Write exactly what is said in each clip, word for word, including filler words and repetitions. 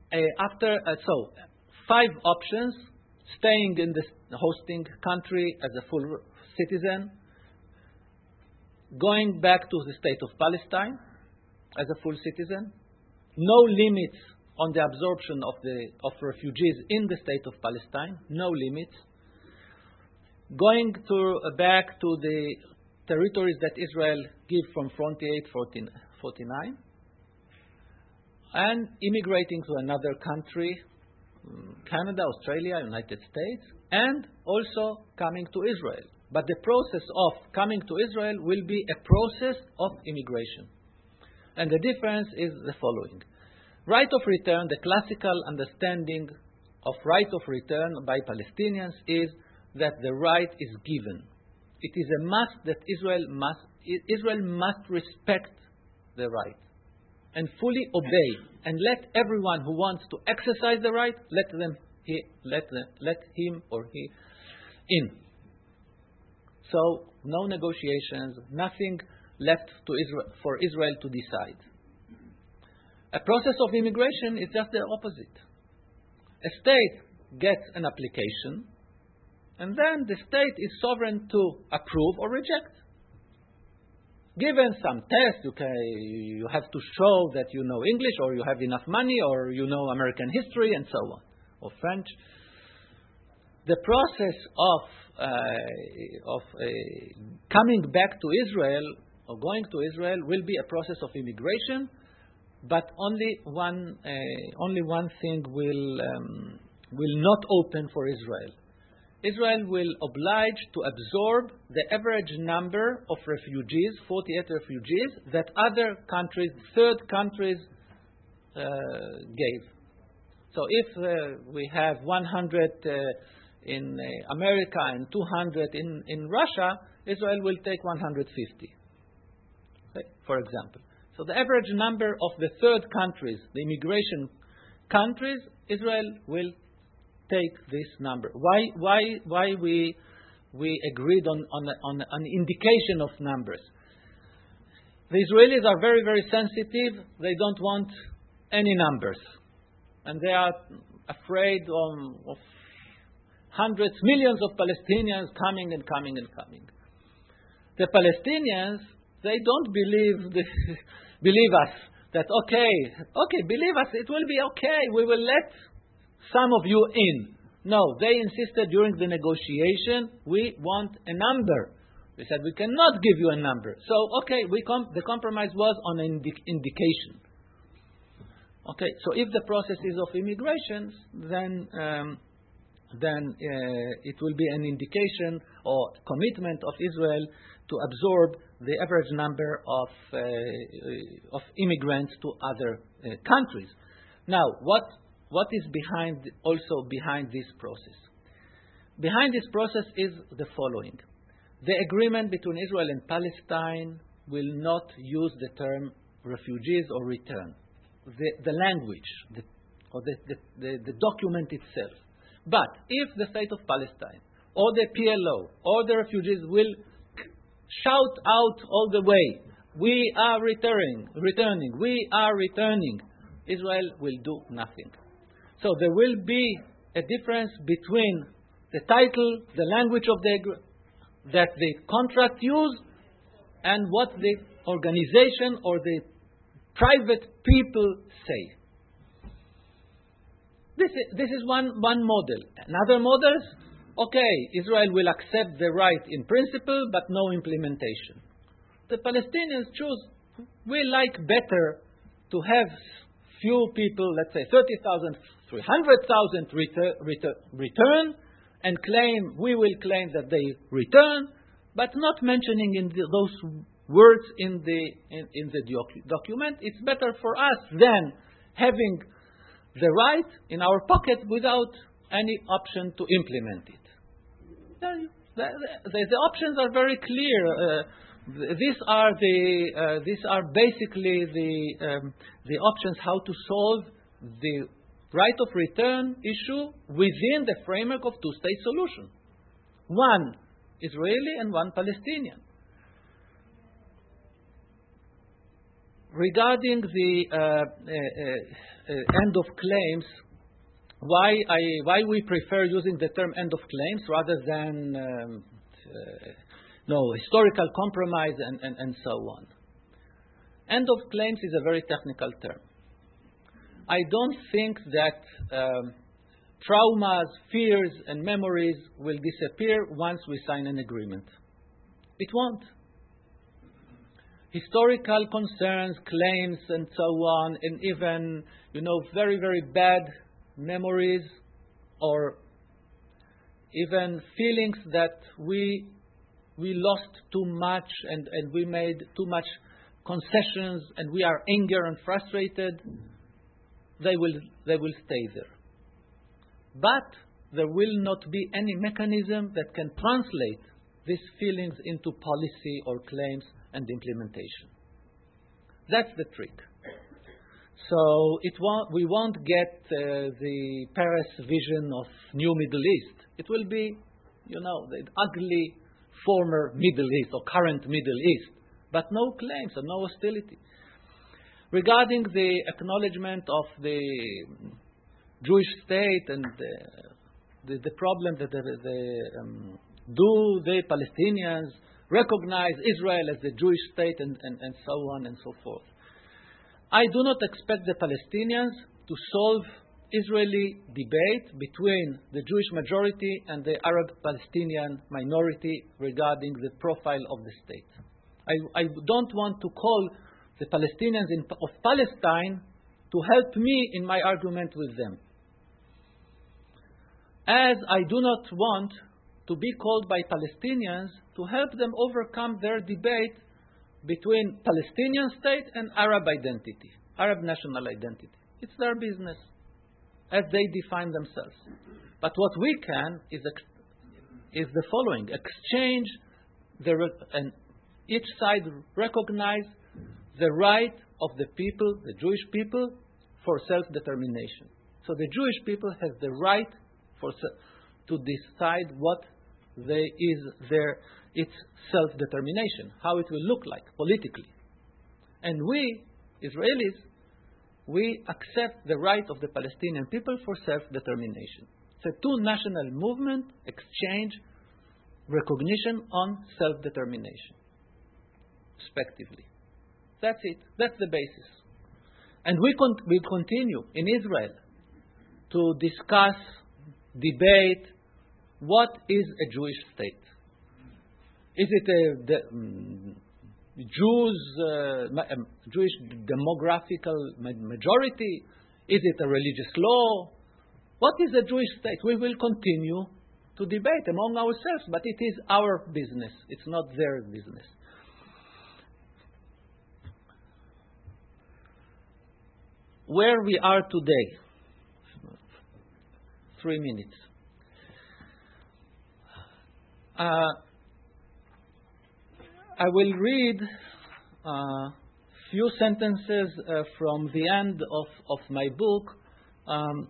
uh, after uh, so five options: staying in the hosting country as a full citizen, going back to the state of Palestine as a full citizen, no limits on the absorption of the of refugees in the state of Palestine, no limits. Going to uh, back to the territories that Israel gave from forty-eight forty-nine, and immigrating to another country, Canada, Australia, United States, and also coming to Israel. But the process of coming to Israel will be a process of immigration. And the difference is the following. Right of return, the classical understanding of right of return by Palestinians is that the right is given. It is a must that Israel must, Israel must respect the right and fully obey, and let everyone who wants to exercise the right, let them he, let them, let him or he in. So no negotiations, nothing left to Israel, for Israel to decide. A process of immigration is just the opposite. A state gets an application, and then the state is sovereign to approve or reject. Given some tests, you, can, you have to show that you know English, or you have enough money, or you know American history, and so on, or French. The process of uh, of uh, coming back to Israel or going to Israel will be a process of immigration, but only one uh, only one thing will um, will not open for Israel. Israel will oblige to absorb the average number of refugees, forty-eight refugees, that other countries, third countries, uh, gave. So if uh, we have one hundred uh, in uh, America and two hundred in, in Russia, Israel will take one hundred fifty, okay, for example. So the average number of the third countries, the immigration countries, Israel will take this number. Why? Why? Why we we agreed on on on an indication of numbers? The Israelis are very very sensitive. They don't want any numbers, and they are afraid of, of hundreds, millions of Palestinians coming and coming and coming. The Palestinians, they don't believe the, believe us that okay, okay, believe us, it will be okay. We will let some of you in. No, they insisted during the negotiation, we want a number. We said, we cannot give you a number. So, okay, we com- the compromise was on an indi- indication. Okay, so if the process is of immigration, then um, then uh, it will be an indication or commitment of Israel to absorb the average number of uh, of immigrants to other uh, countries. Now, what What is behind, also behind this process? Behind this process is the following. The agreement between Israel and Palestine will not use the term refugees or return. The, the language, the, or the, the, the, the document itself. But if the state of Palestine, or the P L O, or the refugees will shout out all the way, we are returning, returning, we are returning, Israel will do nothing. So there will be a difference between the title, the language of the that the contract use, and what the organization or the private people say. This is, this is one, one model. Another model, okay, Israel will accept the right in principle, but no implementation. The Palestinians choose, we like better to have few people, let's say thirty thousand, three hundred thousand retur, retur, return, and claim, we will claim that they return, but not mentioning in the, those words in the, in, in the docu- document. It's better for us than having the right in our pocket without any option to implement it. The, the, the options are very clear. Uh, These are the uh, these are basically the um, the options how to solve the right of return issue within the framework of two-state solution. One Israeli and one Palestinian. regarding the uh, uh, uh, end of claims, why I why we prefer using the term end of claims rather than um, uh, no historical compromise and, and, and so on. End of claims is a very technical term. I don't think that um, traumas, fears, and memories will disappear once we sign an agreement. It won't. Historical concerns, claims, and so on, and even, you know, very, very bad memories or even feelings that we we lost too much and, and we made too much concessions and we are angry and frustrated, they will they will stay there. But there will not be any mechanism that can translate these feelings into policy or claims and implementation. That's the trick. So it won't, we won't get uh, the Paris vision of new Middle East. It will be, you know, the ugly former Middle East or current Middle East, but no claims and no hostility. Regarding the acknowledgement of the Jewish state and the, the, the problem that the, the, um, do the Palestinians recognize Israel as the Jewish state and, and, and so on and so forth. I do not expect the Palestinians to solve Israeli debate between the Jewish majority and the Arab Palestinian minority regarding the profile of the state. I, I don't want to call the Palestinians in, of Palestine to help me in my argument with them. As I do not want to be called by Palestinians to help them overcome their debate between Palestinian state and Arab identity, Arab national identity. It's their business, as they define themselves. But what we can is is the following: exchange the and each side recognize the right of the people, the Jewish people, for self-determination. So the Jewish people has the right for to decide what they is their its self-determination, how it will look like politically. And we, Israelis, we accept the right of the Palestinian people for self-determination. So two national movement exchange recognition on self-determination, respectively. That's it. That's the basis. And we con- we continue in Israel to discuss, debate, what is a Jewish state? Is it a the, um, Jews, uh, ma- um, Jewish demographical ma- majority? Is it a religious law? What is a Jewish state? We will continue to debate among ourselves, but it is our business. It's not their business. Where we are today, three minutes. Uh, I will read a uh, few sentences uh, from the end of, of my book, um,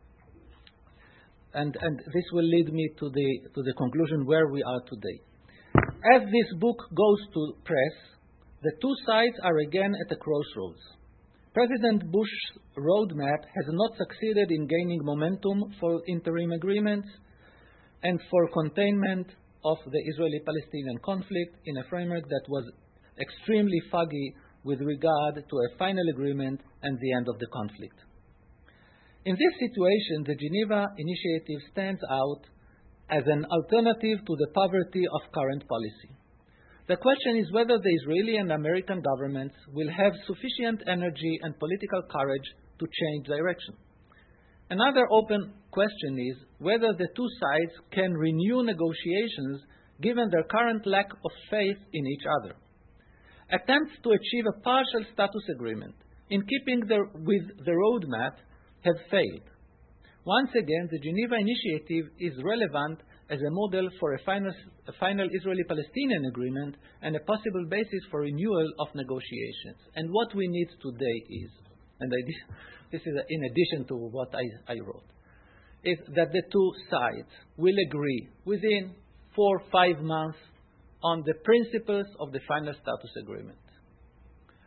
and, and this will lead me to the, to the conclusion where we are today. As this book goes to press, the two sides are again at a crossroads. President Bush's roadmap has not succeeded in gaining momentum for interim agreements and for containment of the Israeli-Palestinian conflict in a framework that was extremely foggy with regard to a final agreement and the end of the conflict. In this situation, the Geneva Initiative stands out as an alternative to the poverty of current policy. The question is whether the Israeli and American governments will have sufficient energy and political courage to change direction. Another open question is whether the two sides can renew negotiations given their current lack of faith in each other. Attempts to achieve a partial status agreement in keeping the, with the roadmap have failed. Once again, the Geneva Initiative is relevant as a model for a final, a final Israeli-Palestinian agreement and a possible basis for renewal of negotiations. And what we need today is, and I, this is in addition to what I, I wrote, is that the two sides will agree within four or five months on the principles of the final status agreement.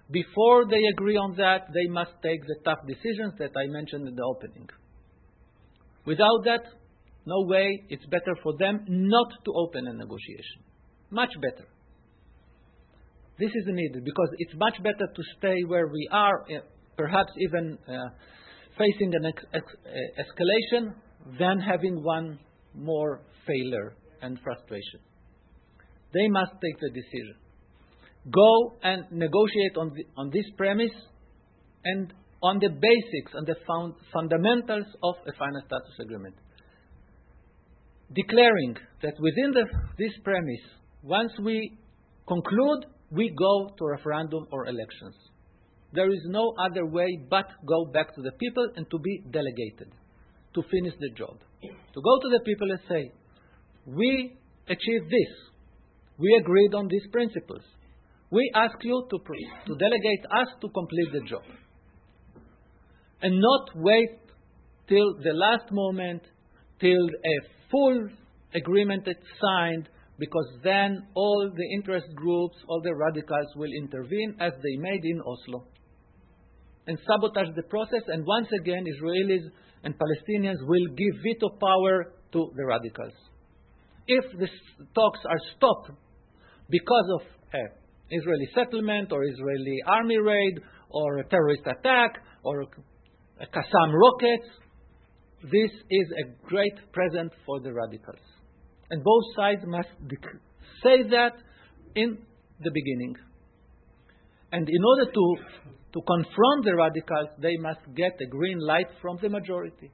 before they agree on that, they must take the tough decisions that I mentioned in the opening. Without that, no way. It's better for them not to open a negotiation. Much better. This is needed because it's much better to stay where we are, uh, perhaps even uh, facing an ex- ex- uh, escalation, than having one more failure and frustration. They must take the decision. Go and negotiate on, the, on this premise and on the basics and the found, fundamentals of a final status agreement. Declaring that within the, this premise, once we conclude, we go to referendum or elections. There is no other way but go back to the people and to be delegated, to finish the job. To go to the people and say, we achieved this. We agreed on these principles. We ask you to, to delegate us to complete the job. And not wait till the last moment, till a full agreement is signed, because then all the interest groups, all the radicals will intervene as they made in Oslo and sabotage the process, and once again Israelis and Palestinians will give veto power to the radicals. If the talks are stopped because of an Israeli settlement or Israeli army raid or a terrorist attack or a Qassam rockets, this is a great present for the radicals. And both sides must dec- say that in the beginning. And in order to, to confront the radicals, they must get a green light from the majority.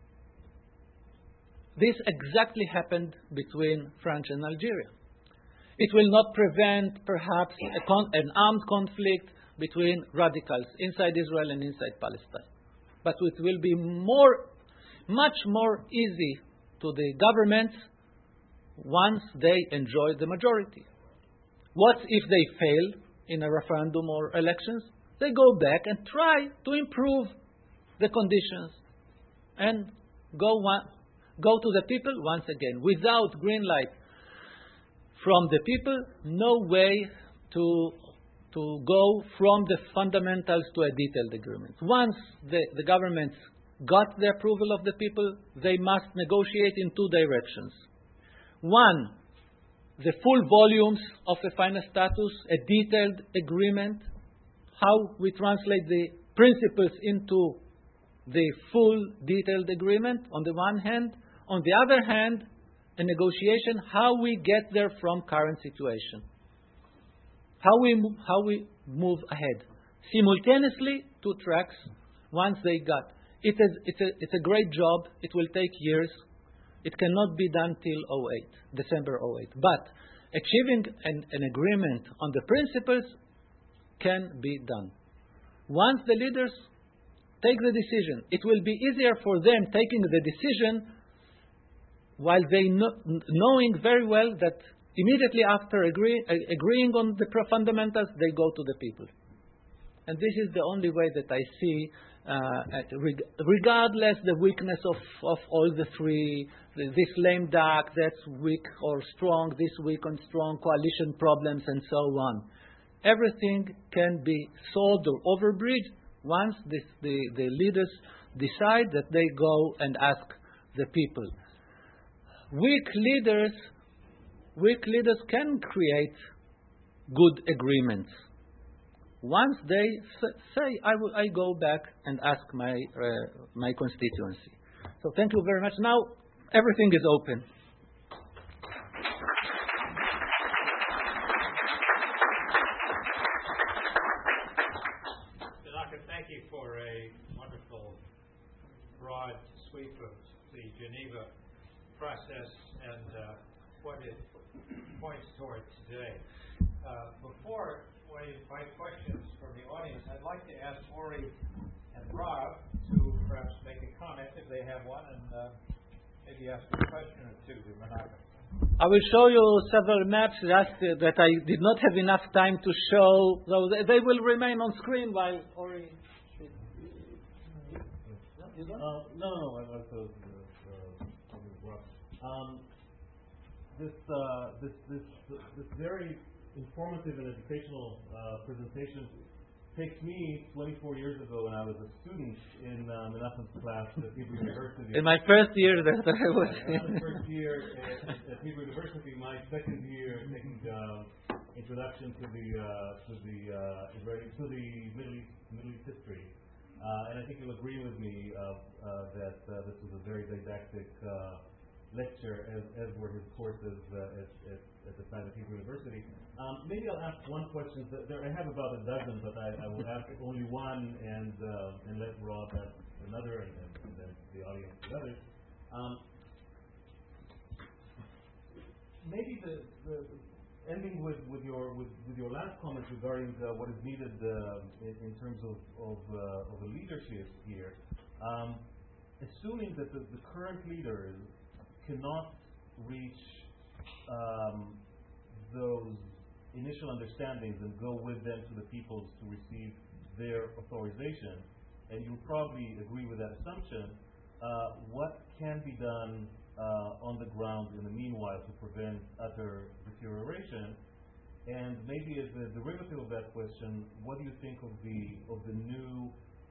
This exactly happened between France and Algeria. It will not prevent, perhaps, a con- an armed conflict between radicals inside Israel and inside Palestine. But it will be more, much more easy to the governments once they enjoy the majority. What if they fail in a referendum or elections? They go back and try to improve the conditions and go one, go to the people once again. Without green light from the people, no way to, to go from the fundamentals to a detailed agreement. Once the, the governments got the approval of the people, they must negotiate in two directions. One, the full volumes of the final status, a detailed agreement, how we translate the principles into the full detailed agreement on the one hand. On the other hand, a negotiation, how we get there from current situation. How we, how we move ahead. Simultaneously, two tracks, once they got. It is, it's, a, it's a great job. It will take years. It cannot be done till oh eight, December oh eight. But achieving an, an agreement on the principles can be done. Once the leaders take the decision, it will be easier for them taking the decision while they know, knowing very well that immediately after agree, uh, agreeing on the fundamentals, they go to the people. And this is the only way that I see, uh, reg- regardless the weakness of, of all the three, this lame duck, that's weak or strong, this weak and strong, coalition problems and so on. Everything can be solved or overbridged once this, the, the leaders decide that they go and ask the people. Weak leaders, weak leaders can create good agreements. Once they say, I, will, I go back and ask my, uh, my constituency. So thank you very much. Now, everything is open. Menachem, thank you for a wonderful, broad sweep of the Geneva process and uh, what it points toward today. Uh, before I invite questions from the audience, I'd like to ask Ori and Rob to perhaps make a comment if they have one, and uh, maybe ask a question or two to Menachem. I will show you several maps that, uh, that I did not have enough time to show. So they, they will remain on screen while Ori. Uh, no, no, no. I like those. Um, this, uh, this, this, this very informative and educational uh, presentation takes me twenty-four years ago when I was a student in uh, Menachem's class at Hebrew University. In my first year that I was in. first year at, at Hebrew University, my second year taking uh, introduction to the uh, to the uh, Israeli to the Middle East Middle East history, uh, and I think you'll agree with me uh, uh, that uh, this was a very didactic uh, lecture, as, as were his courses uh, at, at, at the time at Hebrew University. Um, maybe I'll ask one question. There, I have about a dozen, but I, I will ask only one, and uh, and let Rob ask another, and, and, and then the audience the others. Um, maybe the, the ending with, with your with, with your last comment regarding uh, what is needed uh, in, in terms of of, uh, of the leadership here. Um, assuming that the, the current leaders cannot reach um, those initial understandings and go with them to the peoples to receive their authorization, and you probably agree with that assumption, uh, what can be done uh, on the ground in the meanwhile to prevent utter deterioration? And maybe as a derivative of that question, what do you think of the of the new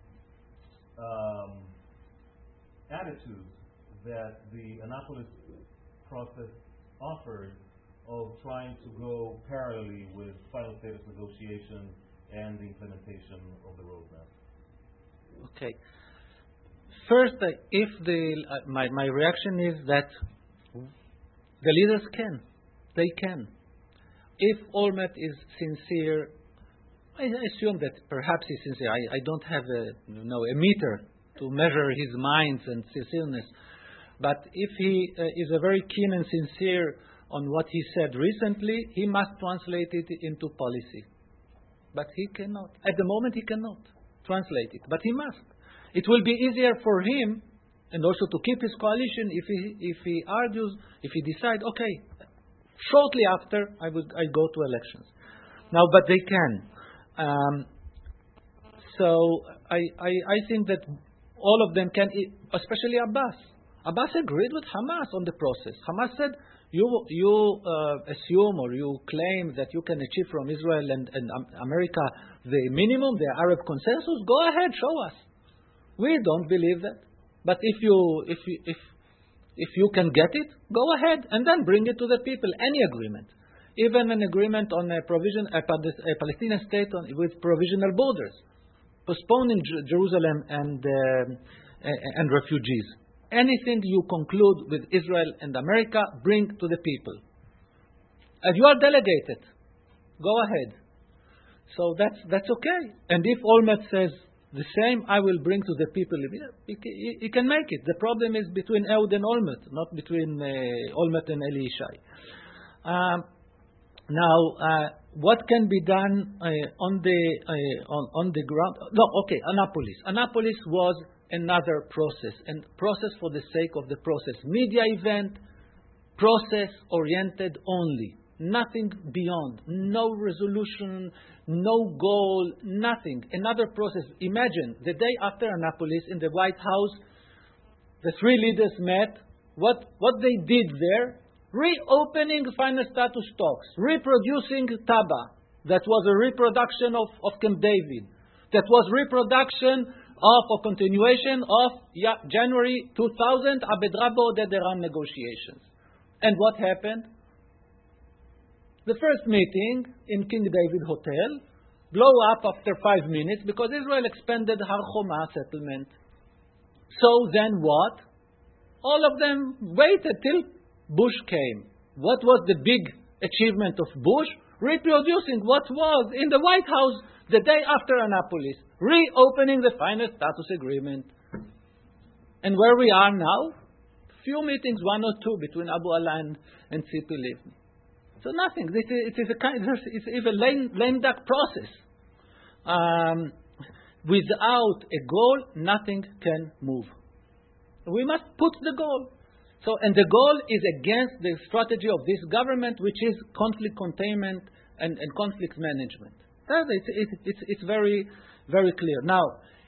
um, attitude that the Annapolis process offers of trying to go parallelly with final status negotiations and the implementation of the roadmap? Okay. First, uh, if the uh, my my reaction is that the leaders can, they can. If Olmert is sincere, I assume that perhaps he's sincere. I, I don't have a you know a meter to measure his minds and sincereness, but if he uh, is a very keen and sincere on what he said recently, he must translate it into policy. But he cannot. At the moment, he cannot translate it. But he must. It will be easier for him, and also to keep his coalition, if he if he argues, if he decides, okay, shortly after I will I go to elections. Now, but they can. Um, so I, I I think that all of them can, especially Abbas. Abbas agreed with Hamas on the process. Hamas said, You you uh, assume or you claim that you can achieve from Israel and, and um, America the minimum, the Arab consensus. Go ahead, show us. We don't believe that. But if you if you, if if you can get it, go ahead and then bring it to the people. Any agreement, even an agreement on a provision a, a Palestinian state on, with provisional borders, postponing J- Jerusalem and uh, and refugees. Anything you conclude with Israel and America, bring to the people. And you are delegated. Go ahead. So that's that's okay. And if Olmert says the same, I will bring to the people. He, he, he can make it. The problem is between Ehud and Olmert, not between uh, Olmert and Eli Yishai. Um, now, uh, what can be done uh, on the uh, on, on the ground? No, okay. Annapolis. Annapolis was another process, and process for the sake of the process. Media event, process oriented only. Nothing beyond. No resolution, no goal, nothing. Another process. Imagine the day after Annapolis in the White House, the three leaders met. What, what they did there? Reopening final status talks, reproducing Taba. That was a reproduction of, of Camp David. That was reproduction of a continuation of January two thousand Abed Rabo Dederan negotiations. And what happened? The first meeting in King David Hotel blew up after five minutes because Israel expanded Har Choma settlement. So then what? All of them waited till Bush came. What was the big achievement of Bush? Reproducing what was in the White House the day after Annapolis. Reopening the final status agreement. And where we are now? Few meetings, one or two, between Abu Ala and, and Tzipi Livni. So nothing. This is, it is a kind. It's a lame, lame duck process. Um, without a goal, nothing can move. We must put the goal. So, and the goal is against the strategy of this government, which is conflict containment and, and conflict management. It's, it, it's, it's very, very clear. Now,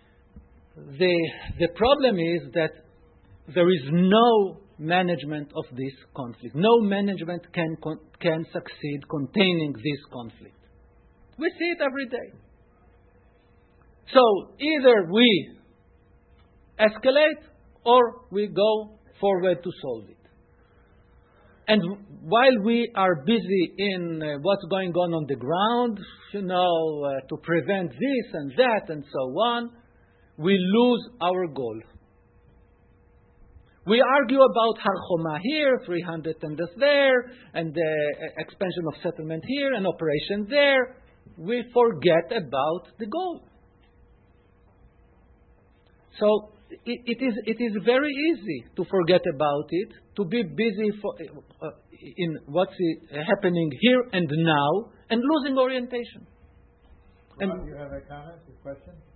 the the problem is that there is no management of this conflict. No management can can succeed containing this conflict. We see it every day. So either we escalate or we go forward to solve it. And while we are busy in uh, what's going on on the ground, you know, uh, to prevent this and that and so on, we lose our goal. We argue about Har Choma here, three hundred tenders there, and the uh, expansion of settlement here, and operation there. We forget about the goal. So it, it is it is very easy to forget about it, to be busy for, uh, in what's happening here and now, and losing orientation. Rob, And you have a comment, a question?